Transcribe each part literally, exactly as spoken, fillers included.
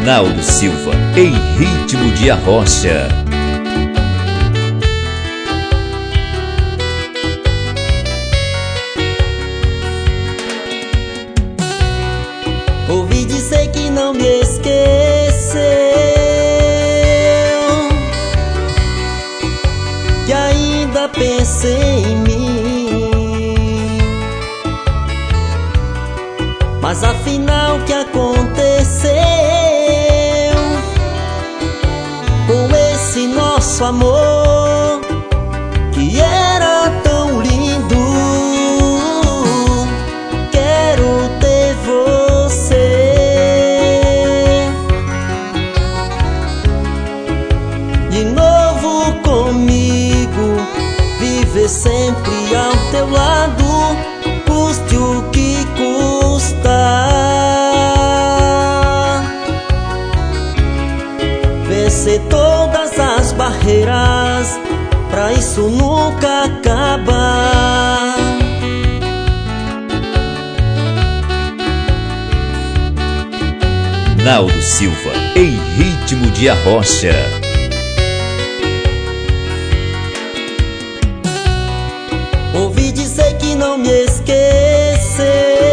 Naldo Silva, em ritmo de arrocha. Ouvi dizer que não me esqueceu, que ainda pensei em mim. Mas afinal o que aconteceu com esse nosso amor que era tão lindo? Quero ter você de novo comigo, viver sempre ao teu lado, custe o que custar. Vencer todas as barreiras, pra isso nunca acabar. Naldo Silva, em ritmo de arrocha. Ouvi dizer que não me esqueceu,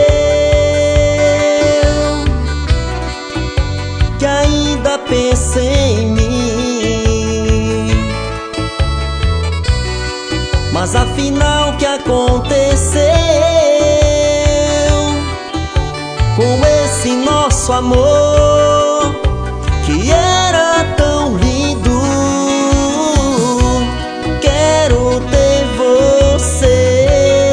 que ainda pensei em mim. Mas afinal o que aconteceu com esse nosso amor que era tão lindo? Quero ter você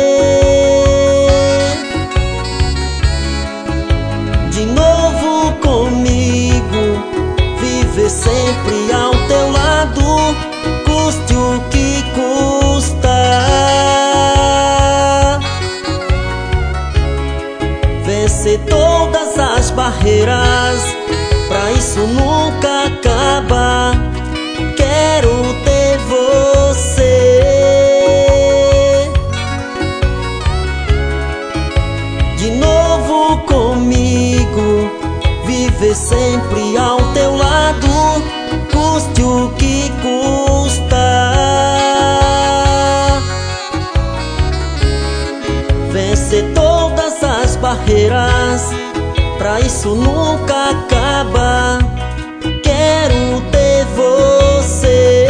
de novo comigo, viver sempre ao teu lado, custe o que custar. Vencer todas as barreiras, pra isso nunca acaba. Quero ter você de novo comigo, viver sempre ao teu lado, custe o que custar. Vencer todas as barreiras, pra isso nunca acaba. Quero ter você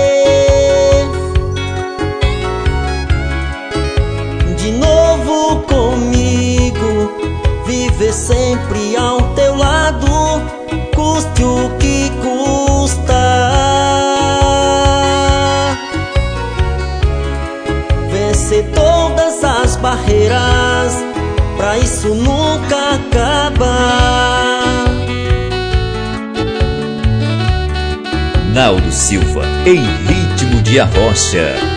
de novo comigo, viver sempre ao teu lado, custe o que custar. Vencer todas as barreiras, pra isso nunca acaba. Naldo Silva, em ritmo de arrocha.